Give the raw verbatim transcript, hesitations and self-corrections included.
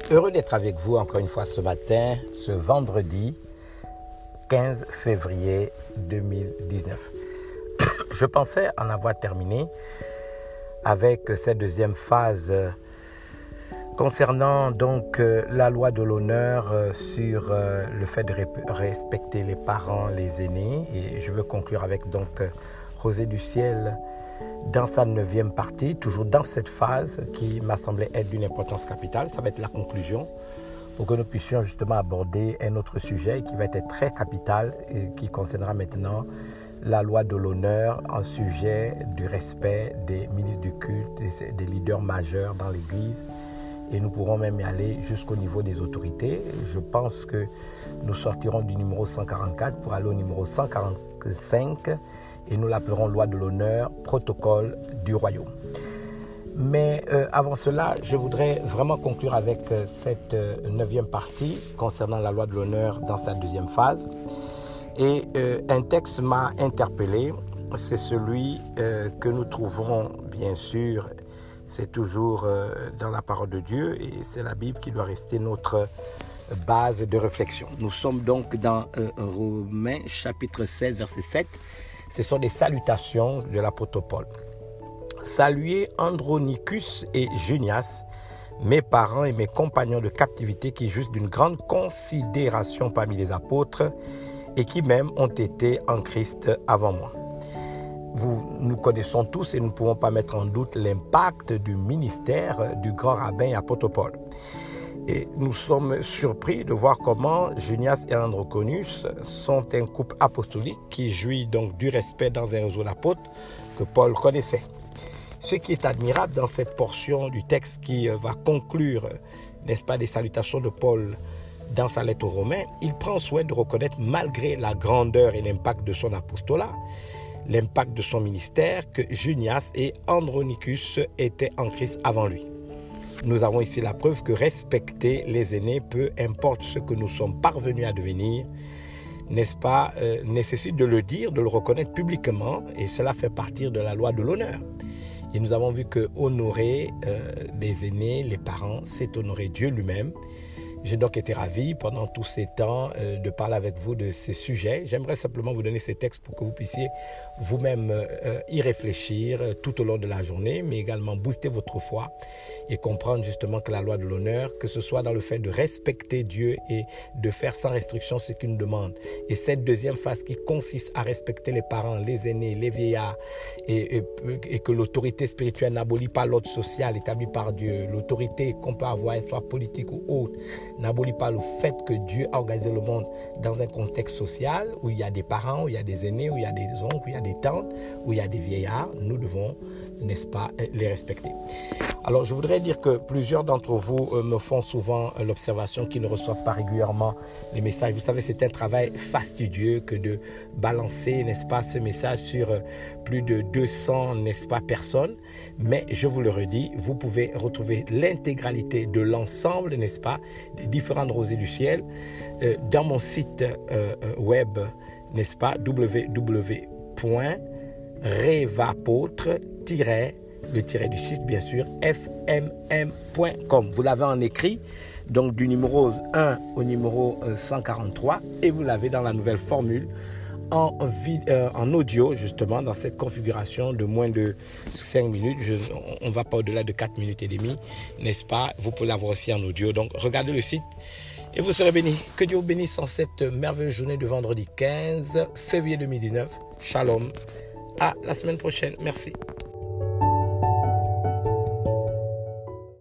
Heureux d'être avec vous encore une fois ce matin, ce vendredi quinze février deux mille dix-neuf. Je pensais en avoir terminé avec cette deuxième phase concernant donc la loi de l'honneur sur le fait de respecter les parents, les aînés. Et je veux conclure avec donc Rosée du ciel dans sa neuvième partie, toujours dans cette phase qui m'a semblé être d'une importance capitale. Ça va être la conclusion pour que nous puissions justement aborder un autre sujet qui va être très capital et qui concernera maintenant la loi de l'honneur, un sujet du respect des ministres du culte, des, des leaders majeurs dans l'Église. Et nous pourrons même y aller jusqu'au niveau des autorités. Je pense que nous sortirons du numéro cent quarante-quatre pour aller au numéro cent quarante-cinq et nous l'appellerons loi de l'honneur, protocole du royaume. Mais euh, avant cela, je voudrais vraiment conclure avec euh, cette euh, neuvième partie concernant la loi de l'honneur dans sa deuxième phase. Et euh, un texte m'a interpellé, c'est celui euh, que nous trouvons bien sûr, c'est toujours euh, dans la parole de Dieu et c'est la Bible qui doit rester notre base de réflexion. Nous sommes donc dans euh, Romains chapitre seize verset sept. Ce sont des salutations de l'apôtre Paul. Saluez Andronicus et Junias, mes parents et mes compagnons de captivité qui jouissent d'une grande considération parmi les apôtres et qui même ont été en Christ avant moi. Vous, nous connaissons tous et nous ne pouvons pas mettre en doute l'impact du ministère du grand rabbin et apôtre Paul. Et nous sommes surpris de voir comment Junias et Andronicus sont un couple apostolique qui jouit donc du respect dans un réseau d'apôtres que Paul connaissait. Ce qui est admirable dans cette portion du texte qui va conclure, n'est-ce pas, des salutations de Paul dans sa lettre aux Romains, il prend soin de reconnaître malgré la grandeur et l'impact de son apostolat, l'impact de son ministère, que Junias et Andronicus étaient en Christ avant lui. Nous avons ici la preuve que respecter les aînés, peu importe ce que nous sommes parvenus à devenir, n'est-ce pas, euh, nécessite de le dire, de le reconnaître publiquement, et cela fait partie de la loi de l'honneur. Et nous avons vu que honorer euh, les aînés, les parents, c'est honorer Dieu lui-même. J'ai donc été ravi pendant tous ces temps euh, de parler avec vous de ces sujets. J'aimerais simplement vous donner ces textes pour que vous puissiez vous-même euh, y réfléchir euh, tout au long de la journée, mais également booster votre foi et comprendre justement que la loi de l'honneur, que ce soit dans le fait de respecter Dieu et de faire sans restriction ce qu'il nous demande. Et cette deuxième phase qui consiste à respecter les parents, les aînés, les vieillards et, et, et que l'autorité spirituelle n'abolit pas l'ordre social établi par Dieu. L'autorité qu'on peut avoir, elle soit politique ou autre, n'abolit pas le fait que Dieu a organisé le monde dans un contexte social où il y a des parents, où il y a des aînés, où il y a des oncles, où il y a des tantes, où il y a des vieillards. Nous devons, n'est-ce pas, les respecter. Alors, je voudrais dire que plusieurs d'entre vous me font souvent l'observation qu'ils ne reçoivent pas régulièrement les messages. Vous savez, c'est un travail fastidieux que de balancer, n'est-ce pas, ce message sur plus de deux cents, n'est-ce pas, personnes. Mais je vous le redis, vous pouvez retrouver l'intégralité de l'ensemble, n'est-ce pas, des différentes rosées du ciel euh, dans mon site euh, web, n'est-ce pas, w w w point revapotre tiret le tiret du site, bien sûr, f m m point com. Vous l'avez en écrit, donc du numéro un au numéro cent quarante-trois, et vous l'avez dans la nouvelle formule en, vid- euh, en audio, justement, dans cette configuration de moins de cinq minutes. Je, on ne va pas au-delà de quatre minutes et demie, n'est-ce pas? Vous pouvez l'avoir aussi en audio. Donc, regardez le site et vous serez bénis. Que Dieu vous bénisse en cette merveilleuse journée de vendredi quinze février deux mille dix-neuf. Shalom. À la semaine prochaine. Merci.